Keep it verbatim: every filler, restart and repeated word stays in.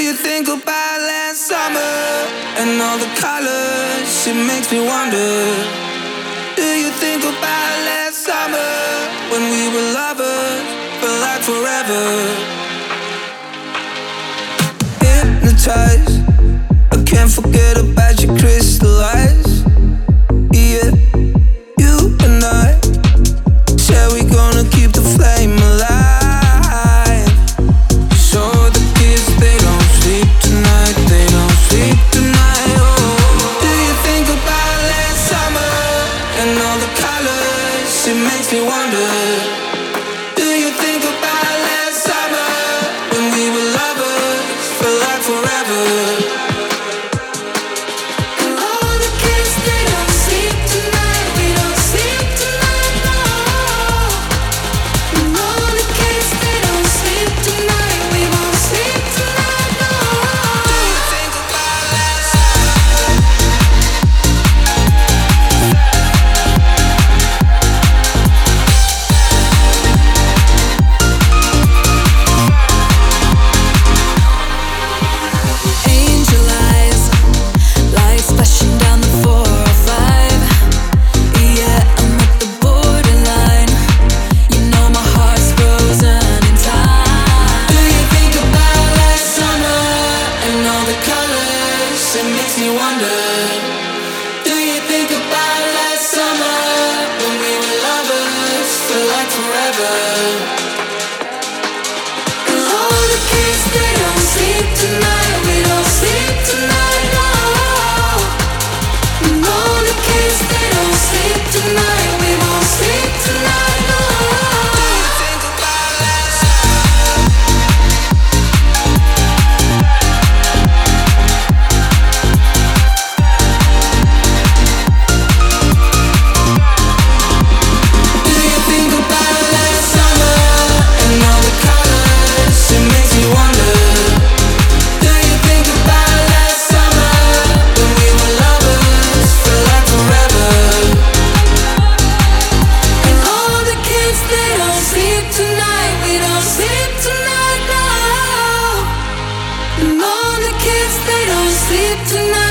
you think about last summer and all the colors? It makes me wonder. Do you think about last summer when we were lovers for like forever? Hypnotized, I can't forget about your crystal eyes. Yeah, you and I said we gonna keep the flame alive. So the kids, they don't sleep tonight, they don't sleep tonight. Oh, do you think about last summer and all the colors? It makes me wonder. Do you think about last summer when we were lovers for like forever? Tonight